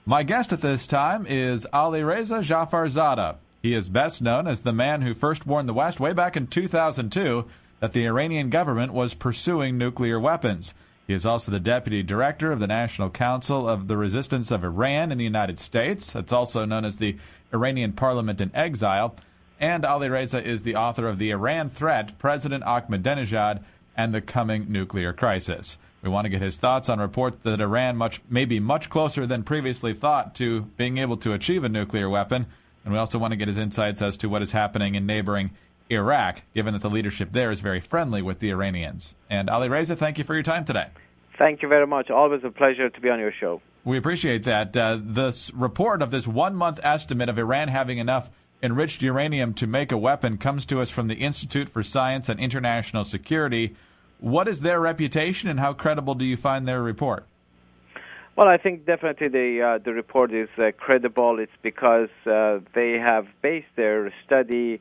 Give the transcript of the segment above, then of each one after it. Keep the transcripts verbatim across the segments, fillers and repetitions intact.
My guest at this time is Alireza Jafarzadeh. He is best known as the man who first warned the West way back in two thousand two that the Iranian government was pursuing nuclear weapons. He is also the deputy director of the National Council of the Resistance of Iran in the United States. It's also known as the Iranian Parliament in Exile. And Alireza is the author of The Iran Threat, President Ahmadinejad, and the Coming Nuclear Crisis. We want to get his thoughts on reports that Iran much, may be much closer than previously thought to being able to achieve a nuclear weapon. And we also want to get his insights as to what is happening in neighboring Iraq, given that the leadership there is very friendly with the Iranians. And Alireza, thank you for your time today. Thank you very much. Always a pleasure to be on your show. We appreciate that. Uh, this report of this one-month estimate of Iran having enough enriched uranium to make a weapon comes to us from the Institute for Science and International Security. What is their reputation, and how credible do you find their report? Well, I think definitely the uh, the report is uh, credible. It's because uh, they have based their study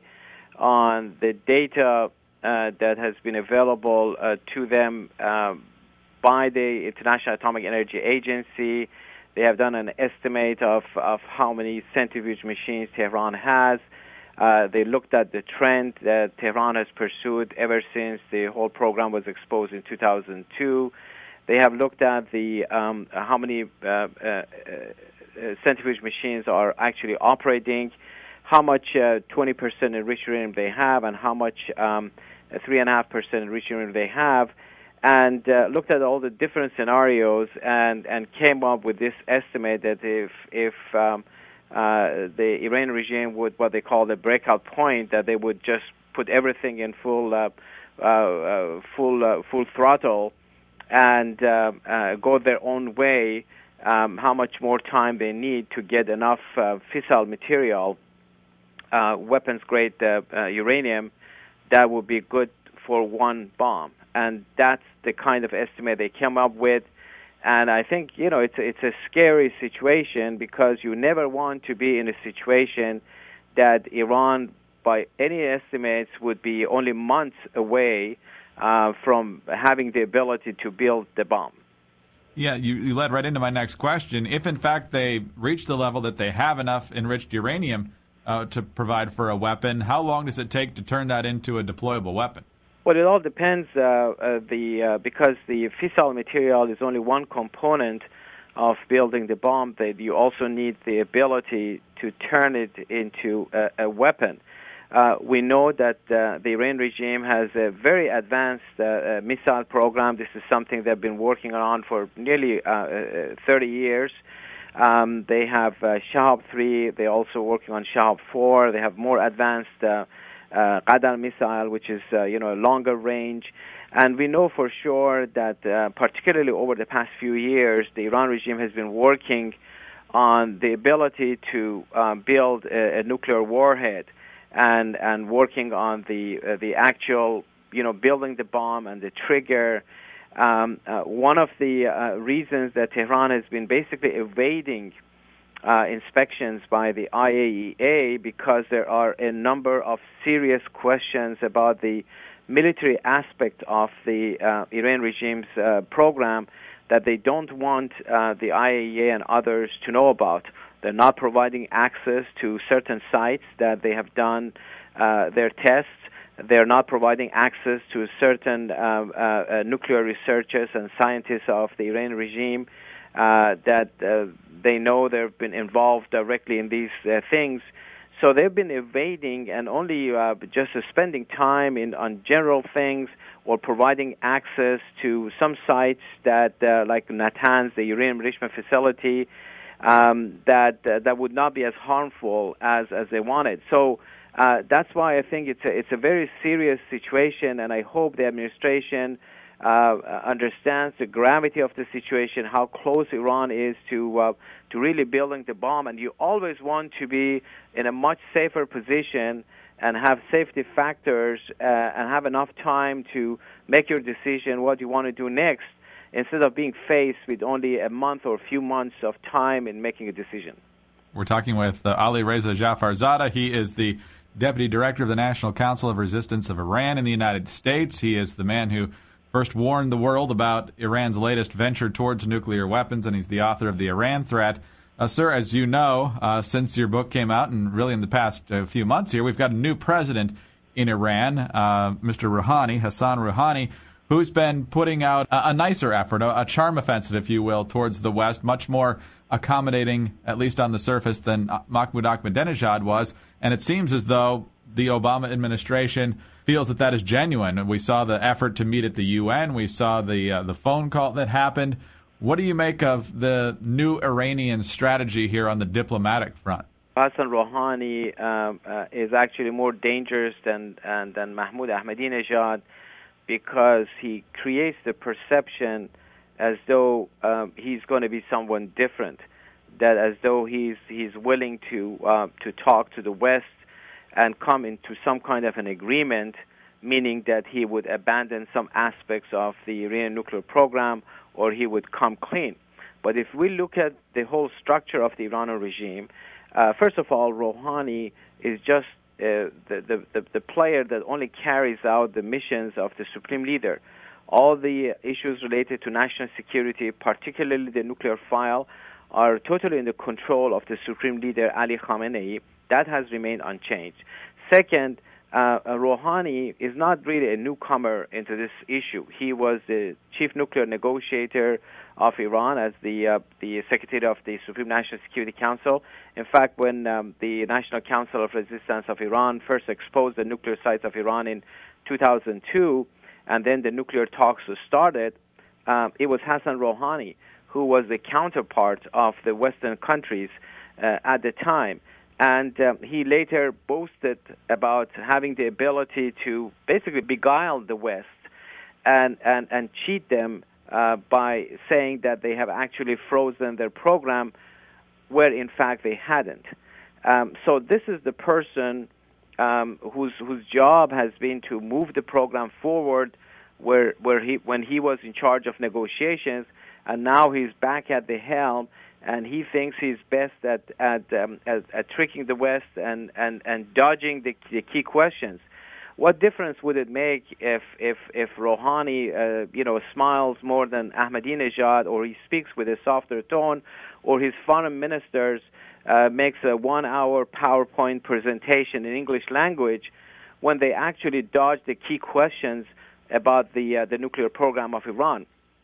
on the data uh, that has been available uh, to them um, by the International Atomic Energy Agency. They have done an estimate of, of how many centrifuge machines Tehran has. Uh, they looked at the trend that Tehran has pursued ever since the whole program was exposed in two thousand two. They have looked at the um, how many uh, uh, uh, centrifuge machines are actually operating, how much uh, twenty percent enriched uranium they have, and how much um, three point five percent enriched uranium they have, and uh, looked at all the different scenarios and, and came up with this estimate that if if um, uh, the Iranian regime would what they call the breakout point, that they would just put everything in full uh, uh, uh, full uh, full throttle and uh, uh, go their own way, um, how much more time they need to get enough uh, fissile material, uh, weapons-grade uh, uh, uranium, that would be good for one bomb. And that's the kind of estimate they came up with. And I think, you know, it's, it's a scary situation because you never want to be in a situation that Iran, by any estimates, would be only months away Uh, from having the ability to build the bomb. Yeah, you, you led right into my next question. If, in fact, they reach the level that they have enough enriched uranium uh, to provide for a weapon, how long does it take to turn that into a deployable weapon? Well, it all depends, uh, uh, the uh, because the fissile material is only one component of building the bomb. That you also need the ability to turn it into a, a weapon. Uh, we know that uh, the Iran regime has a very advanced uh, uh, missile program. This is something they've been working on for nearly uh, uh, thirty years. Um, they have uh, Shahab three. They're also working on Shahab four. They have more advanced uh, uh, Qadar missile, which is uh, you know a longer range. And we know for sure that, uh, particularly over the past few years, the Iran regime has been working on the ability to uh, build a, a nuclear warhead. And and working on the uh, the actual, you know, building the bomb and the trigger. Um, uh, one of the uh, reasons that Tehran has been basically evading uh, inspections by the I A E A because there are a number of serious questions about the military aspect of the uh, Iran regime's uh, program that they don't want uh, the I A E A and others to know about. They're not providing access to certain sites that they have done uh, their tests. They're not providing access to certain uh, uh, nuclear researchers and scientists of the Iranian regime uh, that uh, they know they've been involved directly in these uh, things. So they've been evading and only uh, just uh, spending time in on general things or providing access to some sites that, uh, like Natanz, the uranium enrichment facility, Um, that uh, that would not be as harmful as, as they wanted. So uh, that's why I think it's a, it's a very serious situation, and I hope the administration uh, understands the gravity of the situation, how close Iran is to uh, to really building the bomb. And you always want to be in a much safer position and have safety factors uh, and have enough time to make your decision what you want to do next, instead of being faced with only a month or a few months of time in making a decision. We're talking with uh, Alireza Jafarzadeh. He is the Deputy Director of the National Council of Resistance of Iran in the United States. He is the man who first warned the world about Iran's latest venture towards nuclear weapons, and he's the author of The Iran Threat, Uh, sir, as you know, uh, since your book came out, and really in the past uh, few months here, we've got a new president in Iran, uh, Mister Rouhani, Hassan Rouhani, who's been putting out a, a nicer effort, a, a charm offensive, if you will, towards the West, much more accommodating, at least on the surface, than Mahmoud Ahmadinejad was. And it seems as though the Obama administration feels that that is genuine. We saw the effort to meet at the U N. We saw the uh, the phone call that happened. What do you make of the new Iranian strategy here on the diplomatic front? Hassan Rouhani um, uh, is actually more dangerous than uh, than Mahmoud Ahmadinejad because he creates the perception as though um, he's going to be someone different, that as though he's he's willing to uh, to talk to the West and come into some kind of an agreement, meaning that he would abandon some aspects of the Iranian nuclear program, or he would come clean. But if we look at the whole structure of the Iranian regime, uh, first of all, Rouhani is just uh, the, the, the player that only carries out the missions of the supreme leader. All the issues related to national security, particularly the nuclear file, are totally in the control of the supreme leader, Ali Khamenei. That has remained unchanged. Second, Uh, Rouhani is not really a newcomer into this issue. He was the chief nuclear negotiator of Iran as the uh, the secretary of the Supreme National Security Council. In fact, when um, the National Council of Resistance of Iran first exposed the nuclear sites of Iran in two thousand two, and then the nuclear talks started, um, it was Hassan Rouhani who was the counterpart of the Western countries uh, at the time. And um, he later boasted about having the ability to basically beguile the West and, and, and cheat them uh, by saying that they have actually frozen their program where, in fact, they hadn't. Um, so this is the person um, whose whose job has been to move the program forward where, where he when he was in charge of negotiations, and now he's back at the helm. And he thinks he's best at at, um, at at tricking the West and, and, and dodging the, the key questions. What difference would it make if if if Rouhani uh, you know smiles more than Ahmadinejad, or he speaks with a softer tone, or his foreign ministers uh, makes a one-hour PowerPoint presentation in English language, when they actually dodge the key questions about the uh, the nuclear program of Iran?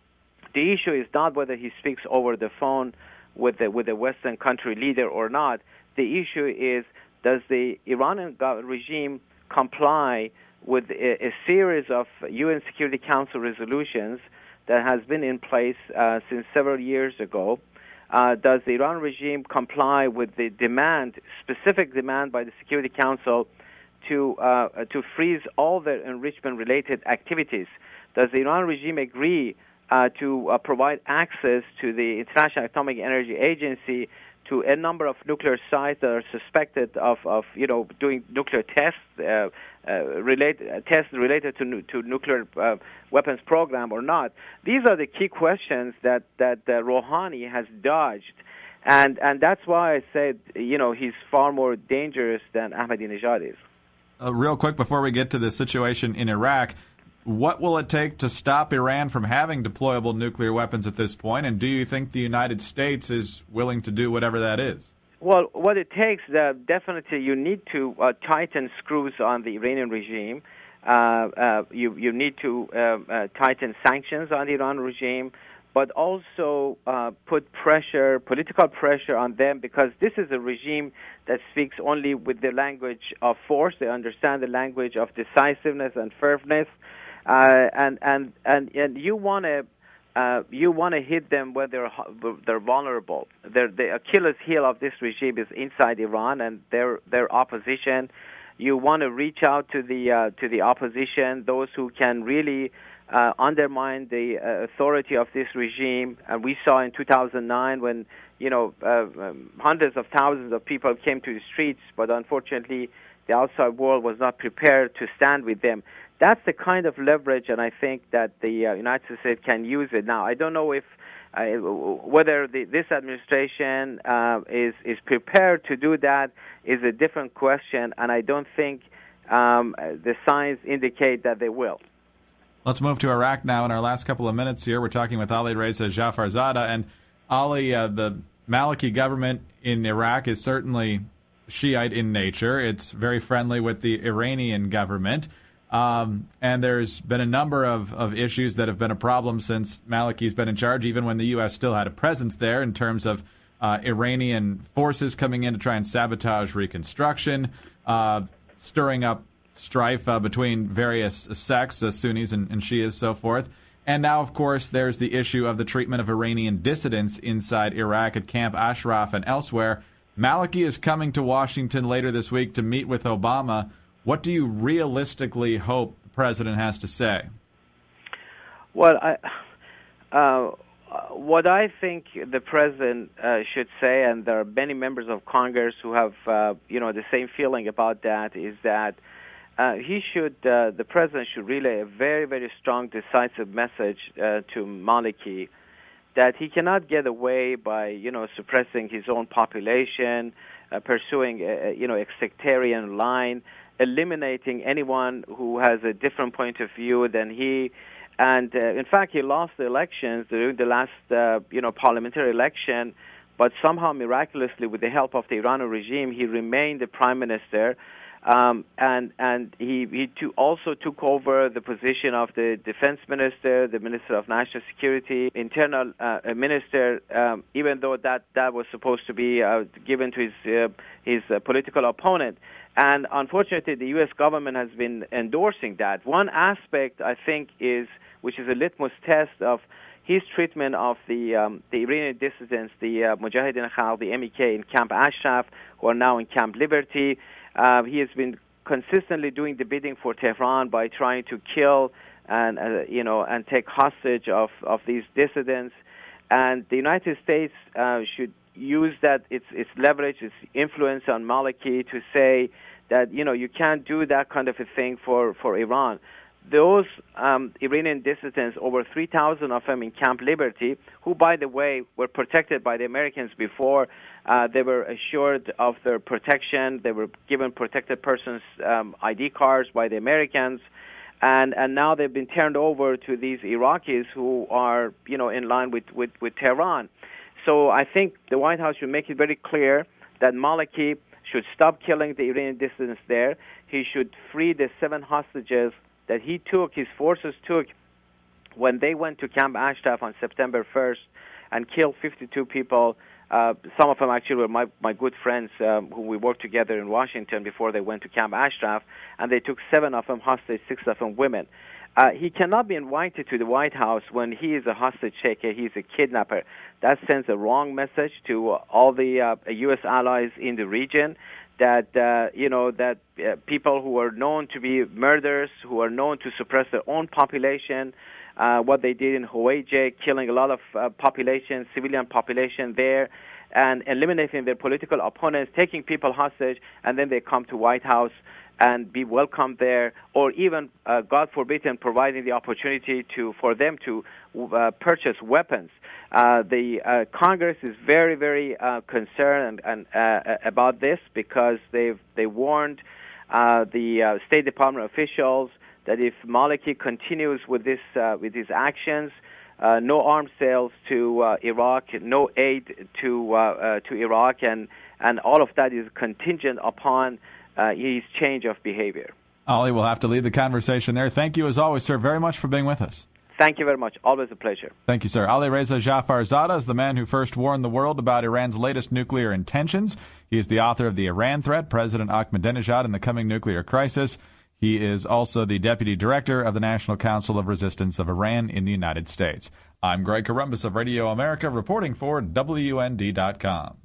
The issue is not whether he speaks over the phone with the with a Western country leader or not. The issue is, does the Iranian regime comply with a, a series of U N Security Council resolutions that has been in place uh, since several years ago? Uh, does the Iran regime comply with the demand, specific demand by the Security Council to uh, to freeze all their enrichment-related activities? Does the Iran regime agree Uh, to uh, provide access to the International Atomic Energy Agency to a number of nuclear sites that are suspected of, of you know, doing nuclear tests, uh, uh, relate, uh, tests related to to nuclear uh, weapons program or not? These are the key questions that that uh, Rouhani has dodged, and and that's why I said, you know, he's far more dangerous than Ahmadinejad is. Uh, real quick before we get to the situation in Iraq, what will it take to stop Iran from having deployable nuclear weapons at this point? And do you think the United States is willing to do whatever that is? Well, what it takes, uh, definitely you need to uh, tighten screws on the Iranian regime. Uh, uh, you, you need to uh, uh, tighten sanctions on the Iran regime, but also uh, put pressure, political pressure on them, because this is a regime that speaks only with the language of force. They understand the language of decisiveness and firmness. Uh, and, and and and you want to uh, you want to hit them where they're they're vulnerable. They're, the Achilles heel of this regime is inside Iran and their their opposition. You want to reach out to the uh, to the opposition, those who can really uh, undermine the uh, authority of this regime. And we saw in two thousand nine when you know uh, um, hundreds of thousands of people came to the streets, but unfortunately the outside world was not prepared to stand with them. That's the kind of leverage, and I think that the uh, United States can use it. Now, I don't know if uh, whether the, this administration uh, is is prepared to do that is a different question, and I don't think um, the signs indicate that they will. Let's move to Iraq now. In our last couple of minutes here, we're talking with Ali Reza Jafarzadeh, and Ali, uh, the Maliki government in Iraq is certainly Shiite in nature. It's very friendly with the Iranian government. Um, and there's been a number of, of issues that have been a problem since Maliki's been in charge, even when the U S still had a presence there in terms of uh, Iranian forces coming in to try and sabotage reconstruction, uh, stirring up strife uh, between various sects, uh, Sunnis and, and Shias, so forth. And now, of course, there's the issue of the treatment of Iranian dissidents inside Iraq at Camp Ashraf and elsewhere. Maliki is coming to Washington later this week to meet with Obama. What do you realistically hope the president has to say? Well, I, uh, what I think the president uh, should say, and there are many members of Congress who have, uh, you know, the same feeling about that, is that uh, he should, uh, the president should relay a very, very strong, decisive message uh, to Maliki that he cannot get away by, you know, suppressing his own population, uh, pursuing, a, you know, a sectarian line, eliminating anyone who has a different point of view than he. And, uh, in fact, he lost the elections during the last, uh, you know, parliamentary election, but somehow, miraculously, with the help of the Iranian regime, he remained the prime minister. Um, and and he, he too also took over the position of the defense minister, the minister of national security, internal uh, minister, um, even though that, that was supposed to be uh, given to his, uh, his uh, political opponent. And unfortunately, the U S government has been endorsing that. One aspect, I think, is, which is a litmus test of his treatment of the um, the Iranian dissidents, the uh, Mujahideen Khalq, the M E K in Camp Ashraf, who are now in Camp Liberty. Uh, he has been consistently doing the bidding for Tehran by trying to kill and uh, you know and take hostage of, of these dissidents. And the United States uh, should use that its its leverage, its influence on Maliki to say that you know you can't do that kind of a thing for, for Iran. Those um, Iranian dissidents, over three thousand of them in Camp Liberty, who, by the way, were protected by the Americans before. Uh, they were assured of their protection. They were given protected persons um, I D cards by the Americans. And, and now they've been turned over to these Iraqis who are, you know, in line with, with, with Tehran. So I think the White House should make it very clear that Maliki should stop killing the Iranian dissidents there. He should free the seven hostages that he took, his forces took, when they went to Camp Ashraf on September first and killed fifty-two people. Uh, some of them actually were my, my good friends um, who we worked together in Washington before they went to Camp Ashraf, and they took seven of them hostage, six of them women. Uh, he cannot be invited to the White House when he is a hostage taker, he's a kidnapper. That sends a wrong message to uh, all the uh, U S allies in the region that, uh, you know, that uh, people who are known to be murderers, who are known to suppress their own population, uh, what they did in Huwayjeh, killing a lot of uh, population, civilian population there, and eliminating their political opponents, taking people hostage, and then they come to White House and be welcomed there, or even, uh, God forbid, providing the opportunity to for them to uh, purchase weapons. Uh, the uh, Congress is very, very uh, concerned and, and, uh, about this because they've they warned uh, the uh, State Department officials that if Maliki continues with this uh, with his actions, uh, no arms sales to uh, Iraq, no aid to uh, uh, to Iraq, and and all of that is contingent upon uh, his change of behavior. Ali, we'll have to leave the conversation there. Thank you, as always, sir, very much for being with us. Thank you very much. Always a pleasure. Thank you, sir. Ali Reza Jafarzadeh is the man who first warned the world about Iran's latest nuclear intentions. He is the author of The Iran Threat, President Ahmadinejad and the Coming Nuclear Crisis. He is also the Deputy Director of the National Council of Resistance of Iran in the United States. I'm Greg Corombos of Radio America, reporting for W N D dot com.